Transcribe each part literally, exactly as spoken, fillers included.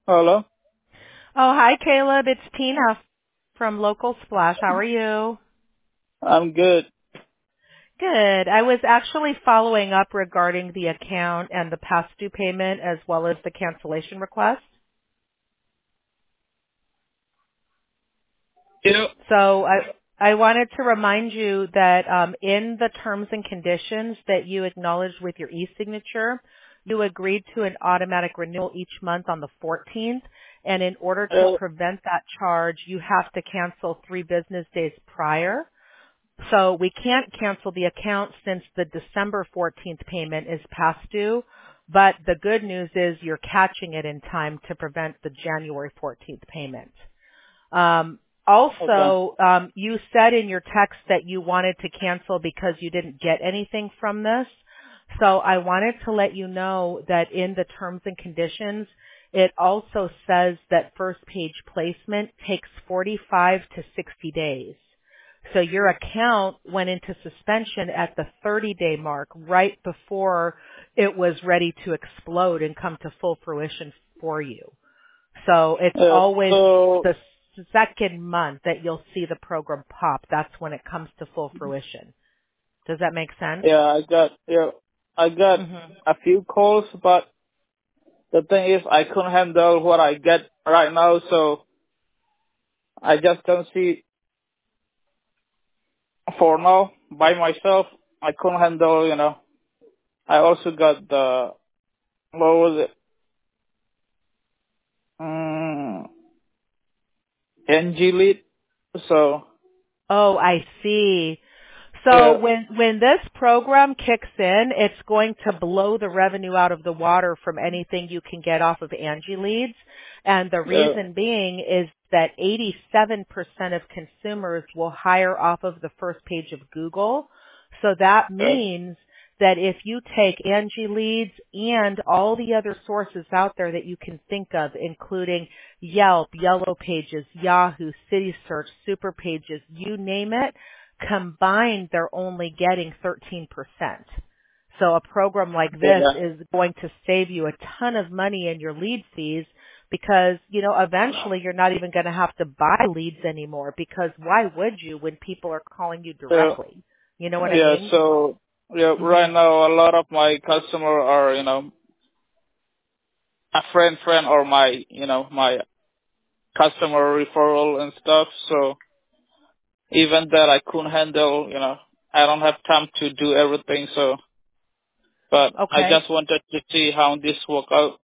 Hello. Oh, hi, Caleb. It's Tina from Local Splash. How are you? I'm good. Good. I was actually following up regarding the account and the past due payment as well as the cancellation request. Yeah. So I I wanted to remind you that um, in the terms and conditions that you acknowledged with your e-signature, you agreed to an automatic renewal each month on the fourteenth. And in order to Uh, prevent that charge, you have to cancel three business days prior. So we can't cancel the account since the December fourteenth payment is past due, but the good news is you're catching it in time to prevent the January fourteenth payment. Um, okay. also, um, you said in your text that you wanted to cancel because you didn't get anything from this. So I wanted to let you know that in the terms and conditions, it also says that first page placement takes forty-five to sixty days. So your account went into suspension at the thirty day mark right before it was ready to explode and come to full fruition for you. So it's Uh, always so the second month that you'll see the program pop. That's when it comes to full fruition. Does that make sense? yeah, I got yeah, I got hmm a few calls, but the thing is, I couldn't handle what I get right now, so I just don't see for now by myself. I couldn't handle, you know. I also got the what was it? Mm, N G lead. So Oh, I see. So yeah, when when this program kicks in, it's going to blow the revenue out of the water from anything you can get off of Angie leads. And the yeah, reason being is that eighty-seven percent of consumers will hire off of the first page of Google. So that yeah, means that if you take Angie leads and all the other sources out there that you can think of, including Yelp, Yellow Pages, Yahoo, City Search, Super Pages, you name it, combined they're only getting thirteen percent. So a program like this yeah, is going to save you a ton of money in your lead fees because, you know, eventually you're not even going to have to buy leads anymore because why would you when people are calling you yeah. directly? You know what I Yeah, mean? so yeah, hmm right now a lot of my customer are, you know, a friend friend or my, you know, my customer referral and stuff. So even that I couldn't handle, you know, I don't have time to do everything. So, but I Okay. just wanted to see how this work out.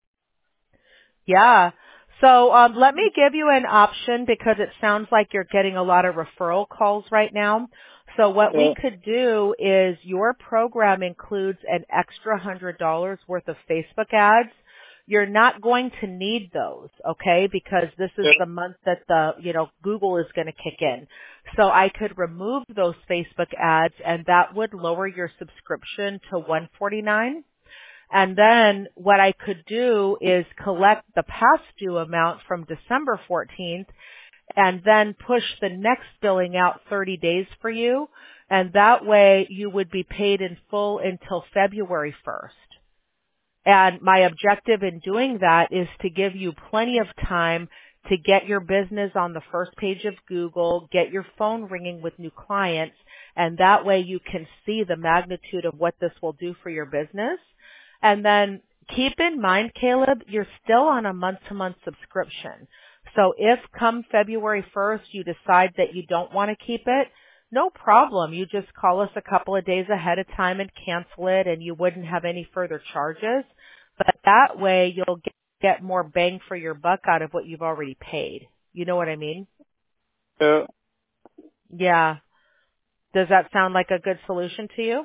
Yeah. So um, let me give you an option because it sounds like you're getting a lot of referral calls right now. So what we Yeah, could do is your program includes an extra one hundred dollars worth of Facebook ads. You're not going to need those, okay, because this is yeah, the month that the, you know, Google is going to kick in. So I could remove those Facebook ads and that would lower your subscription to one hundred forty-nine dollars. And then what I could do is collect the past due amount from December fourteenth and then push the next billing out thirty days for you. And that way you would be paid in full until February first. And my objective in doing that is to give you plenty of time to get your business on the first page of Google, get your phone ringing with new clients, and that way you can see the magnitude of what this will do for your business. And then keep in mind, Caleb, you're still on a month-to-month subscription. So if come February first you decide that you don't want to keep it, no problem. You just call us a couple of days ahead of time and cancel it and you wouldn't have any further charges. But that way you'll get get more bang for your buck out of what you've already paid. You know what I mean? yeah. Yeah. Does that sound like a good solution to you?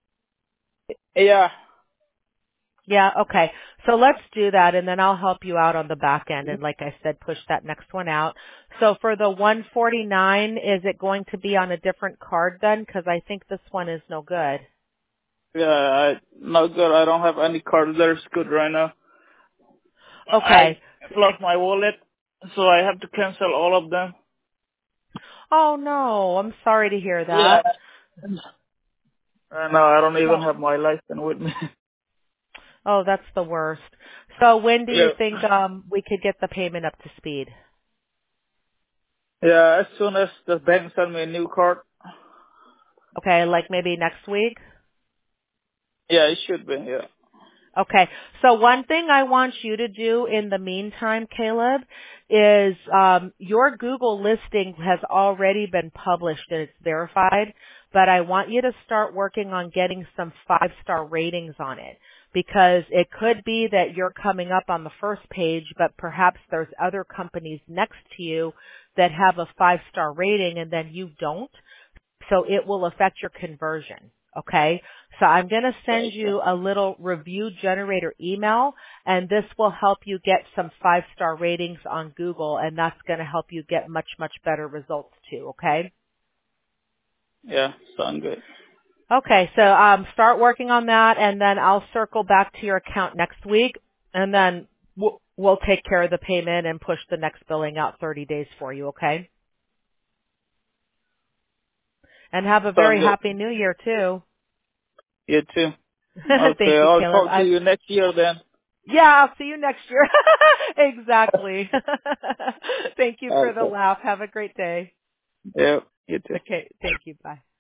Yeah. Yeah, okay. So let's do that and then I'll help you out on the back end and like I said, push that next one out. So for the one forty-nine, is it going to be on a different card then? Because I think this one is no good. Yeah, I, not good. I don't have any card that's good right now. I Okay. lost my wallet, so I have to cancel all of them. Oh no, I'm sorry to hear Yeah. that. Right now I don't even have my license with me. Oh, that's the worst. So when do you Yeah. think um we could get the payment up to speed? Yeah, as soon as the bank send me a new card. Okay, like maybe next week? Yeah, it should be, yeah. Okay. So one thing I want you to do in the meantime, Caleb, is um, your Google listing has already been published and it's verified, but I want you to start working on getting some five-star ratings on it because it could be that you're coming up on the first page, but perhaps there's other companies next to you that have a five-star rating and then you don't. So it will affect your conversion. Okay. So I'm going to send Okay. you a little review generator email and this will help you get some five star ratings on Google and that's going to help you get much, much better results too. Okay. Yeah, sound good. Okay. So, um, start working on that and then I'll circle back to your account next week and then we'll, we'll take care of the payment and push the next billing out thirty days for you. Okay. And have a Sound very good. happy new year too. You too. Okay, Thank you, I'll Caleb. talk to I you next year then. Yeah, I'll see you next year. Exactly. Thank you for the Okay. laugh. Have a great day. Yeah, you too. Okay, thank you. Bye.